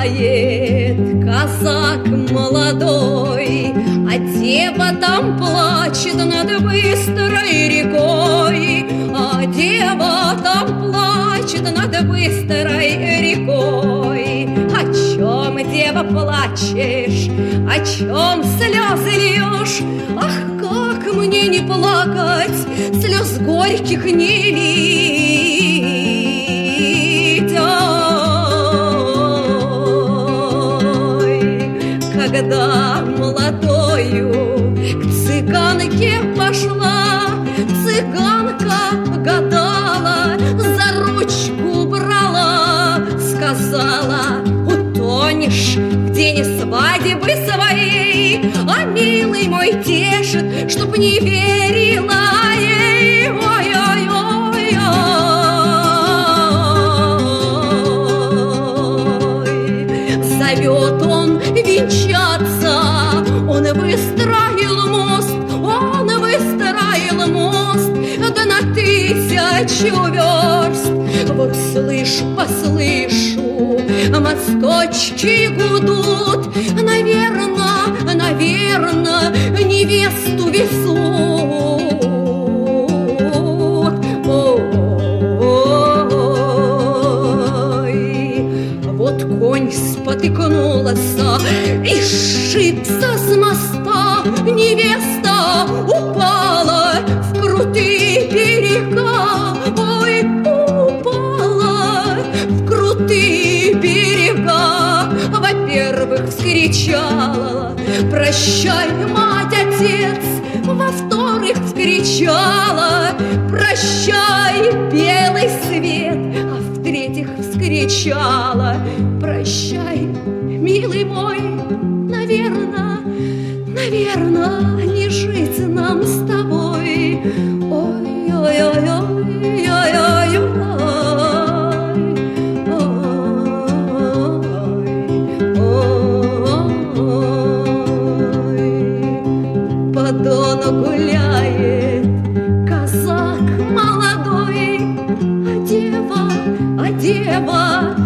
гуляет казак молодой, а дева там плачет над быстрой рекой, а дева там плачет над быстрой рекой. О чем, дева, плачешь? О чем слезы льешь? Ах, как мне не плакать, слез горьких не лить. Ой, когда молодою к цыганке пошла, цыганка гадала, за ручку брала, сказала: утонешь в день свадьбы своей, а милый мой тешит, чтоб не верила ей. Ой-ой-ой-ой. Зовет он венчаться, он выстроил мост, он выстроил мост, да на 1000 верст. Вот слышу, послышу, мосточки гудут, наверно, наверно, невесту везут. Ой, вот конь спотыкнулся и сшибся с моста, невеста упала в крутые берега. Ой, упала в крутые берега. Во-первых, вскричала: прощай, мать, отец. Во-вторых, вскричала: прощай, белый свет. А в-третьих, вскричала: прощай, милый мой, наверно, наверно, не жить нам с тобой. По дону гуляет казак молодой, а дева